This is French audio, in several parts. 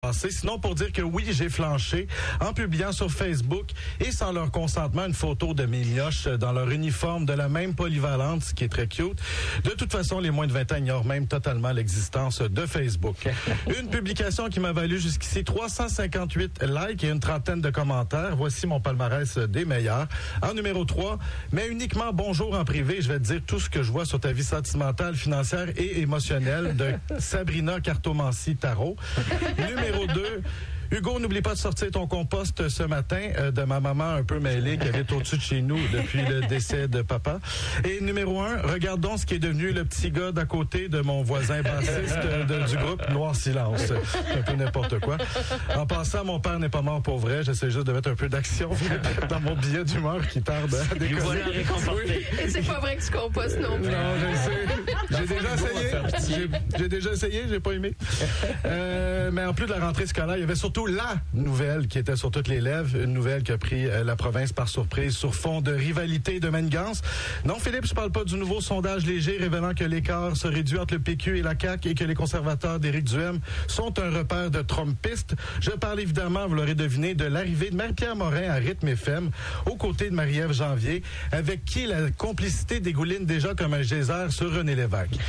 passé. Sinon, pour dire que oui, j'ai flanché en publiant sur Facebook et sans leur consentement une photo de mes mioches dans leur uniforme de la même polyvalente, ce qui est très cute. De toute façon, les moins de 20 ans ignorent même totalement l'existence de Facebook. Une publication qui m'a valu jusqu'ici 358 likes et une trentaine de commentaires. Voici mon palmarès des meilleurs. En numéro 3, mais uniquement bonjour en privé. Je vais te dire tout ce que je vois sur ta vie sentimentale, financière et émotionnelle de Sabrina Cartomanci-Tarot. Numéro 2, Hugo, n'oublie pas de sortir ton compost ce matin de ma maman un peu mêlée qui habite au-dessus de chez nous depuis le décès de papa. Et numéro 1, regardons ce qui est devenu le petit gars d'à côté de mon voisin bassiste du groupe Noir Silence. C'est un peu n'importe quoi. En passant, mon père n'est pas mort pour vrai. J'essaie juste de mettre un peu d'action dans mon billet d'humeur qui tarde à décoller. Voilà récompensé. Et c'est pas vrai que tu compostes non plus. Non, je sais. J'ai déjà essayé. J'ai déjà essayé, j'ai pas aimé. Mais en plus de la rentrée scolaire, il y avait surtout la nouvelle qui était sur toutes les lèvres, une nouvelle qui a pris la province par surprise sur fond de rivalité et de manigance. Non, Philippe, je parle pas du nouveau sondage léger révélant que l'écart se réduit entre le PQ et la CAQ et que les conservateurs d'Éric Duhem sont un repère de trumpistes. Je parle évidemment, vous l'aurez deviné, de l'arrivée de Marie-Pierre Morin à Rythme FM, aux côtés de Marie-Ève Janvier, avec qui la complicité dégouline déjà comme un geyser sur René Lévesque.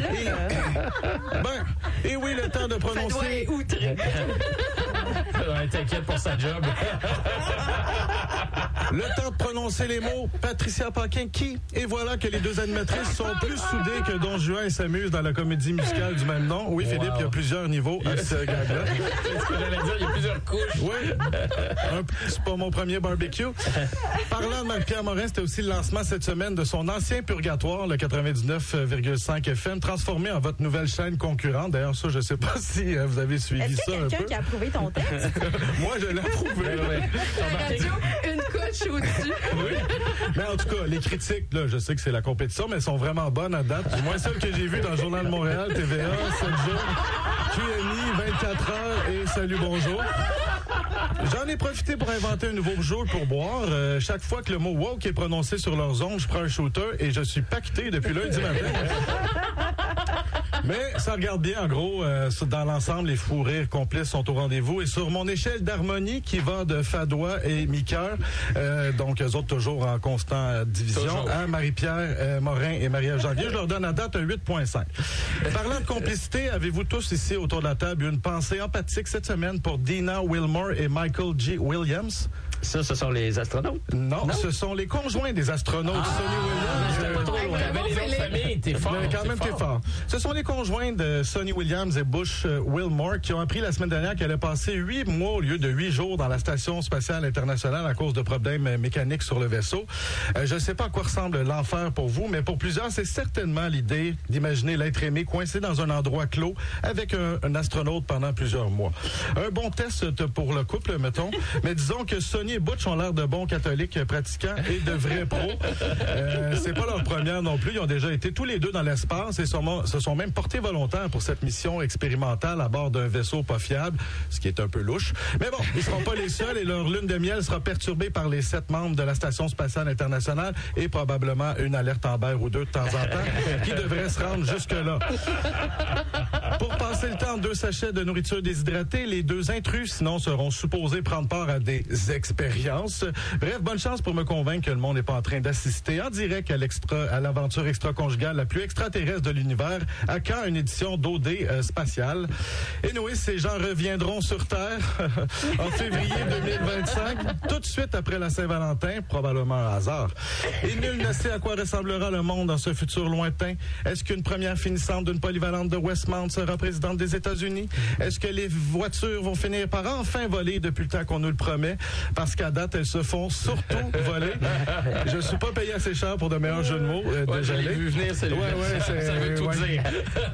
Et oui, le temps de prononcer... Ouais, t'inquiète pour sa job. Le temps de prononcer les mots Patricia Paquin qui, et voilà que les deux animatrices sont plus soudées que Don Juan et s'amusent dans la comédie musicale du même nom. Oui, Philippe, il y a plusieurs niveaux à ce gag-là. C'est ce que j'allais dire, il y a plusieurs couches. Oui, c'est pas mon premier barbecue. Parlant de Marie-Pierre Morin, c'était aussi le lancement cette semaine de son ancien purgatoire, le 99,5 FM, transformé en votre nouvelle chaîne concurrente. D'ailleurs, ça, je sais pas si vous avez suivi ça un peu. Est-ce qu'il y a quelqu'un qui a approuvé ton texte? Moi, je l'ai approuvé. La radio, une couche au-dessus. Oui. Mais en tout cas, les critiques, là, je sais que c'est la compétition, mais elles sont vraiment bonnes à date. Du moins celles que j'ai vues dans le Journal de Montréal, TVA, 7 jours, QMI, 24 heures et Salut Bonjour. J'en ai profité pour inventer un nouveau jeu pour boire. Chaque fois que le mot woke est prononcé sur leurs ondes, je prends un shooter et je suis pacté depuis lundi matin. Mais ça regarde bien, en gros, dans l'ensemble, les fous rires complices sont au rendez-vous. Et sur mon échelle d'harmonie qui va de Fadois et Miqueur, donc eux autres toujours en constante division, à Marie-Pierre Morin et Marie-Ève Janvier, je leur donne à date un 8.5. Parlant de complicité, avez-vous tous ici autour de la table une pensée empathique cette semaine pour Dina Wilmore et Michael G. Williams? Ça, ce sont les astronautes? Non, ce sont les conjoints des astronautes. Sonny Williams. C'était pas trop loin. Mais les noms de famille, t'es fort. Mais quand même, t'es fort. Ce sont les conjoints de Sonny Williams et Bush Wilmore qui ont appris la semaine dernière qu'elle allait passer 8 mois au lieu de 8 jours dans la Station spatiale internationale à cause de problèmes mécaniques sur le vaisseau. Je ne sais pas à quoi ressemble l'enfer pour vous, mais pour plusieurs, c'est certainement l'idée d'imaginer l'être aimé coincé dans un endroit clos avec un astronaute pendant plusieurs mois. Un bon test pour le couple, mettons, mais disons que Sonny et Butch ont l'air de bons catholiques pratiquants et de vrais pros. C'est pas leur première non plus. Ils ont déjà été tous les deux dans l'espace et se sont même portés volontaires pour cette mission expérimentale à bord d'un vaisseau pas fiable, ce qui est un peu louche. Mais bon, ils seront pas les seuls et leur lune de miel sera perturbée par les 7 membres de la Station spatiale internationale et probablement une alerte Amber ou deux de temps en temps qui devrait se rendre jusque-là. Pour passer le temps, 2 sachets de nourriture déshydratée, les 2 intrus, sinon, seront supposés prendre part à des expériences. Bref, bonne chance pour me convaincre que le monde n'est pas en train d'assister en direct à l'aventure extra-conjugale la plus extraterrestre de l'univers. À quand une édition d'OD spatiale? Et nous, ces gens reviendront sur Terre en février 2025, tout de suite après la Saint-Valentin, probablement un hasard. Et nul ne sait à quoi ressemblera le monde dans ce futur lointain. Est-ce qu'une première finissante d'une polyvalente de Westmount sera présidente des États-Unis? Est-ce que les voitures vont finir par enfin voler depuis le temps qu'on nous le promet? Parce qu'à date, elles se font surtout voler. Je suis pas payé assez cher pour de meilleurs jeux de mots. Je l'ai vu venir, c'est ça veut tout dire.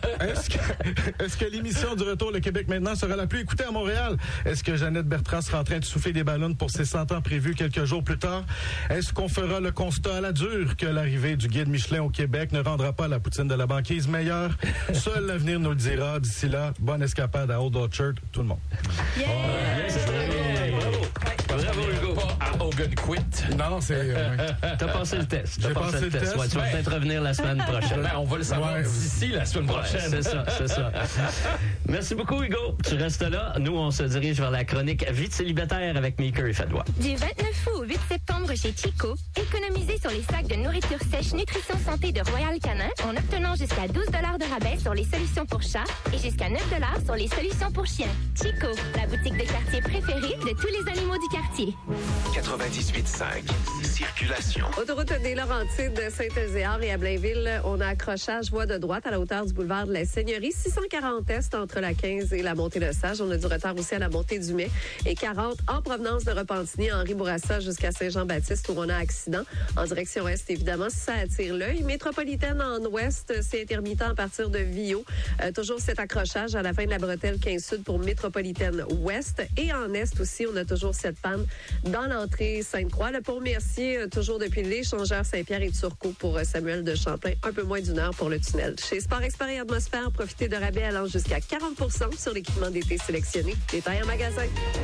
Est-ce que l'émission du Retour le Québec maintenant sera la plus écoutée à Montréal? Est-ce que Jeannette Bertrand sera en train de souffler des ballons pour ses 100 ans prévus quelques jours plus tard? Est-ce qu'on fera le constat à la dure que l'arrivée du guide Michelin au Québec ne rendra pas la poutine de la banquise meilleure? Seul l'avenir nous le dira. D'ici là, bonne escapade à Old Orchard, tout le monde. Yeah! Bravo, Hugo. À Old gonna quit. Non, c'est... T'as passé le test. J'ai passé le test. Ouais, tu vas peut-être revenir la semaine prochaine. On va le savoir d'ici la semaine prochaine. Ouais, c'est ça. Merci beaucoup, Hugo. Tu restes là. Nous, on se dirige vers la chronique Vite célibataire avec Maker et Fadois. Du 29 août au 8 septembre chez Chico, économisez sur les sacs de nourriture sèche Nutrition Santé de Royal Canin en obtenant jusqu'à 12 $ de rabais sur les solutions pour chats et jusqu'à 9 $ sur les solutions pour chiens. Chico, la boutique de quartier préférée de tous les animaux du quartier. 98.5. Circulation. Autoroute des Laurentides de Saint-Euséard et à Blainville, on a accrochage voie de droite à la hauteur du boulevard de la Seigneurie, 640 est entre la 15 et la montée de Sage. On a du retard aussi à la montée du Mai et 40 en provenance de Repentigny, Henri Bourassa jusqu'à Saint-Jean-Baptiste où on a accident. En direction est, évidemment, si ça attire l'œil. Métropolitaine en ouest, c'est intermittent à partir de Vio. Toujours cet accrochage à la fin de la bretelle 15 Sud pour Métropolitaine ouest. Et en est aussi, on a toujours cette panne dans l'entrée Sainte-Croix. Le pont Mercier, toujours depuis l'échangeur Saint-Pierre et Turcot pour Samuel de Champlain. Un peu moins d'1 heure pour le tunnel. Chez Sport Expert et Atmosphère, profitez de rabais allant jusqu'à 40% sur l'équipement d'été sélectionné. Détail en magasin.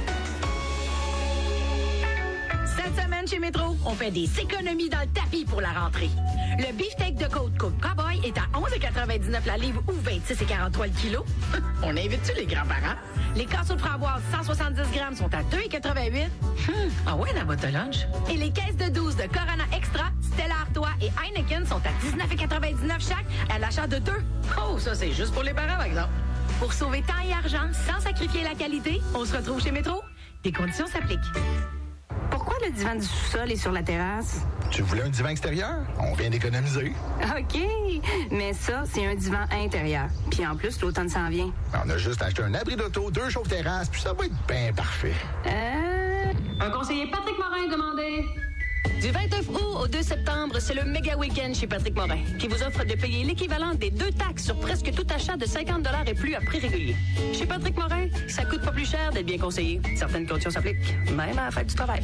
Cette semaine chez Métro, on fait des économies dans le tapis pour la rentrée. Le beefsteak de côte Coupe Cowboy est à 11,99 la livre ou 26,43 le kilo. On invite-tu les grands-parents? Les casseaux de framboise 170 grammes sont à 2,88. Ah ouais, la boîte à lunch. Et les caisses de 12 de Corona Extra, Stella Artois et Heineken sont à 19,99 chaque à l'achat de 2. Oh, ça c'est juste pour les parents, par exemple. Pour sauver temps et argent sans sacrifier la qualité, on se retrouve chez Métro. Des conditions s'appliquent. Pourquoi le divan du sous-sol est sur la terrasse? Tu voulais un divan extérieur? On vient d'économiser. OK, mais ça, c'est un divan intérieur. Puis en plus, l'automne s'en vient. On a juste acheté un abri d'auto, 2 chauffe-terrasses, puis ça va être bien parfait. Un conseiller Patrick Morin demandé. Du 29 août au 2 septembre, c'est le méga week-end chez Patrick Morin, qui vous offre de payer l'équivalent des 2 taxes sur presque tout achat de 50 $ et plus à prix régulier. Chez Patrick Morin, ça coûte pas plus cher d'être bien conseillé. Certaines conditions s'appliquent, même à la fête du travail.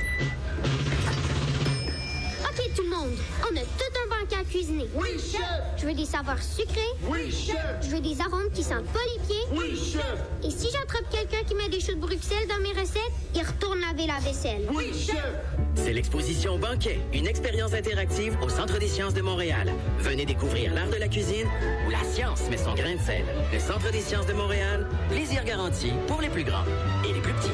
OK, tout le monde, on a tout un banquet à cuisiner. Oui, chef! Je veux des saveurs sucrées. Oui, chef! Je veux des arômes qui sentent pas les pieds. Oui, chef! Et si j'attrape quelqu'un qui met des choux de Bruxelles dans mes recettes, il retourne laver la vaisselle. Oui, chef! C'est l'exposition Banquet, une expérience interactive au Centre des sciences de Montréal. Venez découvrir l'art de la cuisine où la science met son grain de sel. Le Centre des sciences de Montréal, plaisir garanti pour les plus grands et les plus petits.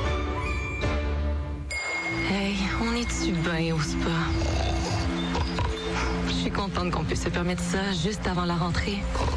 Hey, on est-tu bien au spa? Je suis contente qu'on puisse se permettre ça juste avant la rentrée.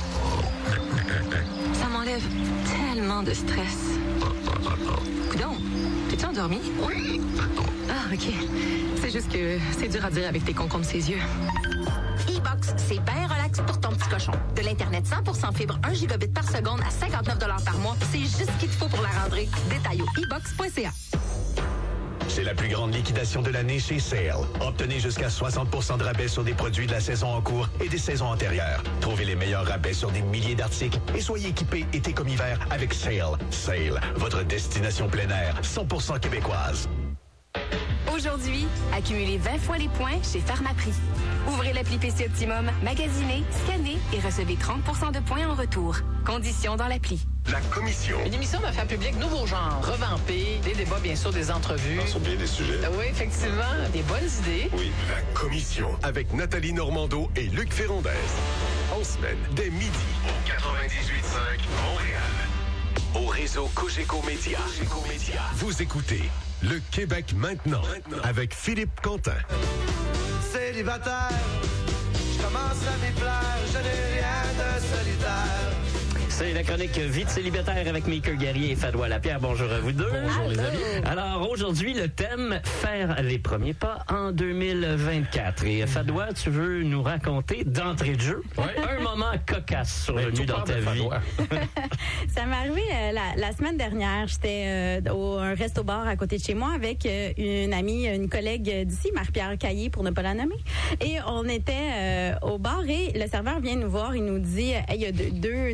Ça m'enlève tellement de stress. Coudonc, t'es-tu endormi? Oui. Ah, OK. C'est juste que c'est dur à dire avec tes concombres ses yeux. E-Box, c'est bien relax pour ton petit cochon. De l'Internet 100% fibre, 1 gigabit par seconde à 59 $ par mois. C'est juste ce qu'il te faut pour la rentrée. Détail au e-box.ca. C'est la plus grande liquidation de l'année chez Sale. Obtenez jusqu'à 60% de rabais sur des produits de la saison en cours et des saisons antérieures. Trouvez les meilleurs rabais sur des milliers d'articles et soyez équipés été comme hiver avec Sale. Sale, votre destination plein air, 100% québécoise. Aujourd'hui, accumulez 20 fois les points chez Pharmaprix. Ouvrez l'appli PC Optimum, magasinez, scannez et recevez 30% de points en retour. Conditions dans l'appli. La commission. Une émission d'affaires publiques nouveau genre, revampée, des débats, bien sûr, des entrevues. Ce sont bien des sujets. Oui, effectivement, des bonnes idées. Oui, la commission. Avec Nathalie Normando et Luc Ferrandez. En semaine, dès midi. Au 98.5 Montréal. Au réseau Cogeco Média. Vous écoutez Le Québec maintenant. Avec Philippe Quentin. Célibataire, je commence à m'y plaire, je n'ai rien de solitaire. C'est la chronique Vite célibataire avec Maker Guerrier et Fadois Lapierre. Bonjour à vous deux. Bonjour les amis. Alors aujourd'hui, le thème faire les premiers pas en 2024. Et Fadois, tu veux nous raconter d'entrée de jeu un moment cocasse survenu dans ta vie. Ça m'est arrivé la semaine dernière. J'étais au un resto-bar à côté de chez moi avec une amie, une collègue d'ici, Marie-Pierre Caillé, pour ne pas la nommer. Et on était au bar et le serveur vient nous voir. Il nous dit, il y a deux gars là-bas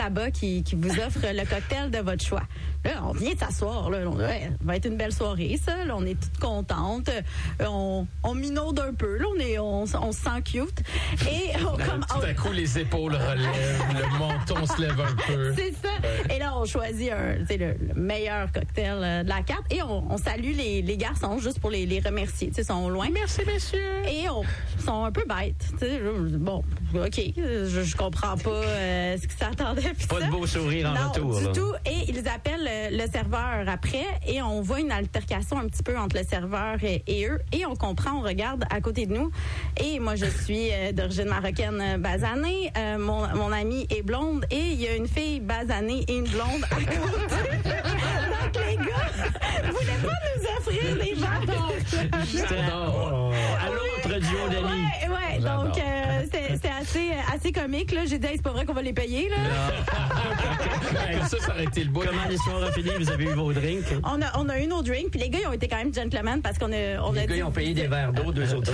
là-bas qui vous offre le cocktail de votre choix. Là, on vient de s'asseoir. Là, ça va être une belle soirée, ça. Là, on est toutes contentes. On minaude un peu. Là, on se sent cute. Et tout à coup, les épaules relèvent, le menton se lève un peu. C'est ça. Ouais. Et là, on choisit le meilleur cocktail de la carte. Et on salue les garçons juste pour les remercier. Ils sont loin. Merci, messieurs. Et ils sont un peu bêtes. Bon, OK. Je comprends pas ce qu'ils s'attendaient. Pas de beau sourire en retour. Du tout. Et ils appellent le serveur après. Et on voit une altercation un petit peu entre le serveur et eux. Et on comprend, on regarde à côté de nous. Et moi, je suis d'origine marocaine basanée. Mon amie est blonde. Et il y a une fille basanée et une blonde à côté. Donc, les gars, vous voulez pas nous offrir les verres? J'adore. À l'autre duo d'amis. Ouais. Donc, c'est assez comique. Là. J'ai dit, c'est pas vrai qu'on va les payer. Là. Ça aurait été le beau. Comment l'histoire a fini? Vous avez eu vos drinks? On a eu nos drinks. Puis les gars, ils ont été quand même gentlemen parce qu'on a les gars, ils ont payé des verres d'eau, 2 autres.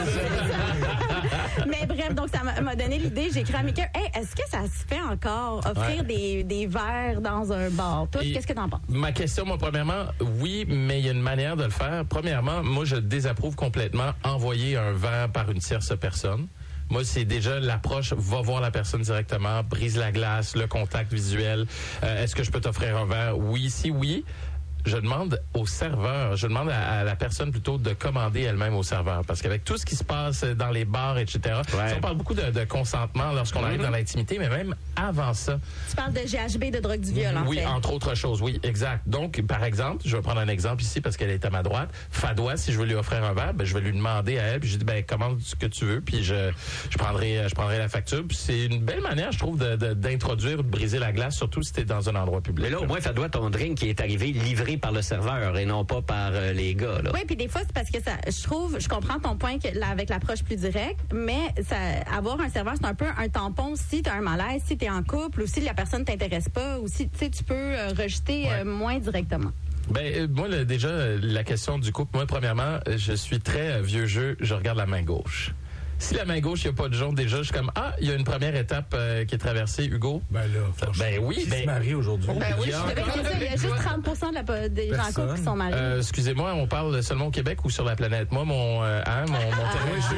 Mais bref, donc ça m'a donné l'idée. J'ai écrit à Mika, est-ce que ça se fait encore offrir des verres dans un bar? Toi, qu'est-ce que t'en penses? Ma question, moi, premièrement, oui, mais il y a une manière de le faire. Premièrement, moi, je désapprouve complètement envoyer un verre par une tierce personne. Moi, c'est déjà l'approche, va voir la personne directement, brise la glace, le contact visuel. Est-ce que je peux t'offrir un verre? Oui, si oui. Je demande au serveur, je demande à la personne plutôt de commander elle-même au serveur. Parce qu'avec tout ce qui se passe dans les bars, etc., on parle beaucoup de consentement lorsqu'on arrive dans l'intimité, mais même avant ça. Tu parles de GHB, de drogue du viol, en fait. Oui, entre autres choses, oui, exact. Donc, par exemple, je vais prendre un exemple ici parce qu'elle est à ma droite. Fadoua, si je veux lui offrir un verre, je vais lui demander à elle, puis je dis, commande ce que tu veux, puis je prendrai la facture. Puis c'est une belle manière, je trouve, d'introduire, de briser la glace, surtout si t'es dans un endroit public. Mais là, au moins, Fadoua, ton drink qui est arrivé livré par le serveur et non pas par les gars. Là. Oui, puis des fois, c'est parce que je comprends ton point avec l'approche plus directe, mais avoir un serveur, c'est un peu un tampon si tu as un malaise, si tu es en couple ou si la personne t'intéresse pas ou si tu peux rejeter moins directement. Moi, déjà, la question du couple, moi, premièrement, je suis très vieux jeu, je regarde la main gauche. Si la main gauche, il n'y a pas de jaune, déjà, je suis comme, il y a une première étape qui est traversée, Hugo. Oui. Qui se marie aujourd'hui? Oui, il y a juste 30% des gens en couple qui sont mariés. Excusez-moi, on parle seulement au Québec ou sur la planète? Moi, mon terrain de jeu,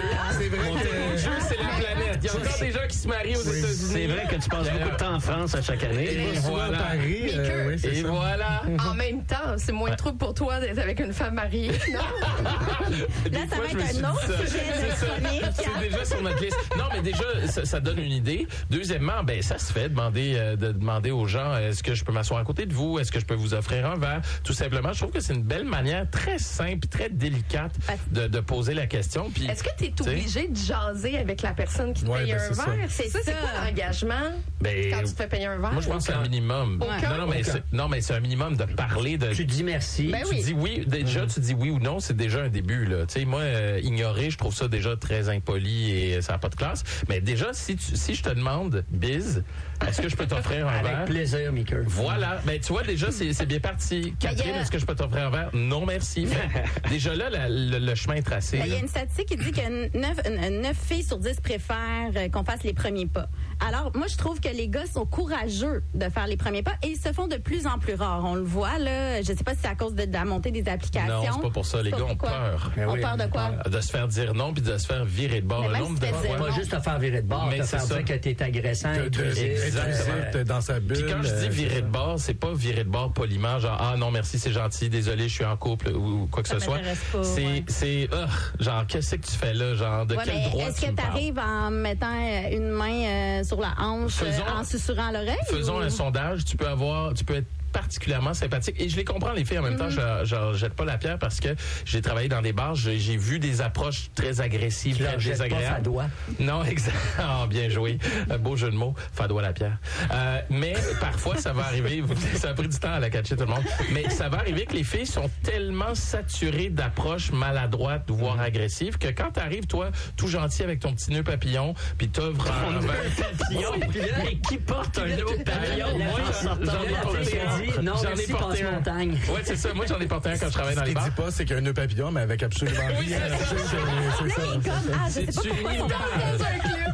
c'est la planète. Il y a encore des gens qui se marient aux États-Unis. C'est vrai que tu passes beaucoup de temps en France à chaque année. Et voilà. Paris, et voilà. En même temps, c'est moins de trouble pour toi d'être avec une femme mariée. Non? Là, ça va être un autre sujet de chronique. C'est déjà sur notre liste. Non, mais déjà, ça donne une idée. Deuxièmement, ça se fait de demander aux gens, est-ce que je peux m'asseoir à côté de vous? Est-ce que je peux vous offrir un verre? Tout simplement, je trouve que c'est une belle manière très simple, très délicate de poser la question. Puis, est-ce que tu es obligé de jaser avec la personne qui te paye un verre? C'est quoi l'engagement quand tu te fais payer un verre? Moi, je pense que c'est un minimum. Non, mais c'est un minimum de parler. Tu dis merci. Tu dis oui. Déjà, tu dis oui ou non, c'est déjà un début. Là. Moi, ignorer, je trouve ça déjà très impoli et ça n'a pas de classe. Mais déjà, si je te demande, Biz, est-ce que je peux t'offrir un verre? Avec plaisir, Mika. Voilà. Tu vois, déjà, c'est bien parti. Catherine, est-ce que je peux t'offrir un verre? Non, merci. Déjà là, le chemin est tracé. Il y a une statistique qui dit que 9 filles sur 10 préfèrent qu'on fasse les premiers pas. Alors, moi, je trouve que les gars sont courageux de faire les premiers pas et ils se font de plus en plus rares. On le voit, là. Je sais pas si c'est à cause de la montée des applications. Non, c'est pas pour ça. Les gars ont peur. On peur de quoi? De se faire dire non puis de se faire virer de bord. Pas juste te faire virer de bord, te faire dire que t'es agressant et exactement. Dans sa bulle. Puis quand je dis virer de bord, c'est pas virer de bord poliment, genre non merci, c'est gentil, désolé, je suis en couple ou quoi que ce soit. C'est genre qu'est-ce que tu fais là, genre de quel droit tu me parles? Est-ce que t'arrives en mettant une main sur la hanche, en susurrant à l'oreille? Faisons un sondage, tu peux être particulièrement sympathique. Et je les comprends, les filles. En même temps, je jette pas la pierre parce que j'ai travaillé dans des bars. J'ai vu des approches très agressives, très désagréables. Pas Fadoua. Non, exact. Oh, bien joué. Beau jeu de mots. Fadoua la pierre. Mais parfois, ça va arriver. Ça a pris du temps à la catcher tout le monde. Mais ça va arriver que les filles sont tellement saturées d'approches maladroites, voire agressives, que quand t'arrives, toi, tout gentil avec ton petit nœud papillon, puis t'ouvres un papillon. Mais qui porte un nœud papillon? Moi, j'en ai porté un. Non, j'en ai porté un. Montagne. Ouais, c'est ça. Moi, j'en ai porté un quand je travaillais dans les bars. Ce qu'il dit pas, c'est qu'il y a un nœud papillon, mais avec absolument rien. C'est ça. C'est pas pourquoi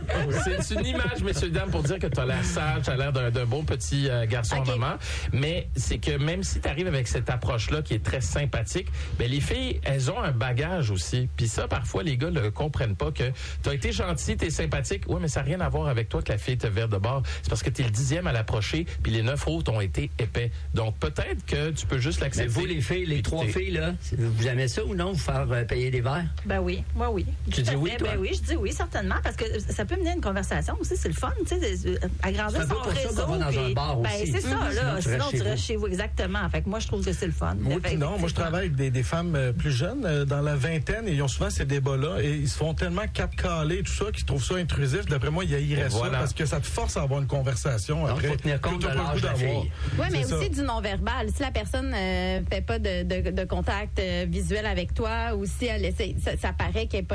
C'est une image, messieurs et dames, pour dire que tu as l'air sage, tu as l'air d'un bon petit garçon en maman. Mais c'est que même si tu arrives avec cette approche-là qui est très sympathique, ben les filles, elles ont un bagage aussi. Puis ça, parfois, les gars ne comprennent pas que tu as été gentil, tu es sympathique. Oui, mais ça n'a rien à voir avec toi que la fille te vire de bord. C'est parce que tu es le 10e à l'approcher, puis les 9 autres ont été épais. Donc, peut-être que tu peux juste l'accepter. Mais vous, les filles, les 3 filles, là, vous aimez ça ou non, vous faire payer des verres? Ben oui, moi oui. Tu dis oui, toi? Ben oui, je dis oui, certainement, parce que ça peut mener à une conversation aussi, c'est le fun, tu sais, agrandir son réseau. Ça va dans un bar aussi. Ben c'est ça, là, sinon tu restes chez vous, exactement. Fait que moi, je trouve que c'est le fun. Oui, non, moi, je travaille avec des femmes plus jeunes, dans la vingtaine, et ils ont souvent ces débats-là, et ils se font tellement cap-caler et tout ça, qu'ils trouvent ça intrusif. D'après moi, ils haïraient ça, parce que ça te force à avoir une conversation. Donc, après, faut tenir compte de l'âge de la fille. Oui, mais aussi du non-verbal. Si la personne fait pas de contact visuel avec toi, ou si elle essaie, ça paraît qu'elle n'est pas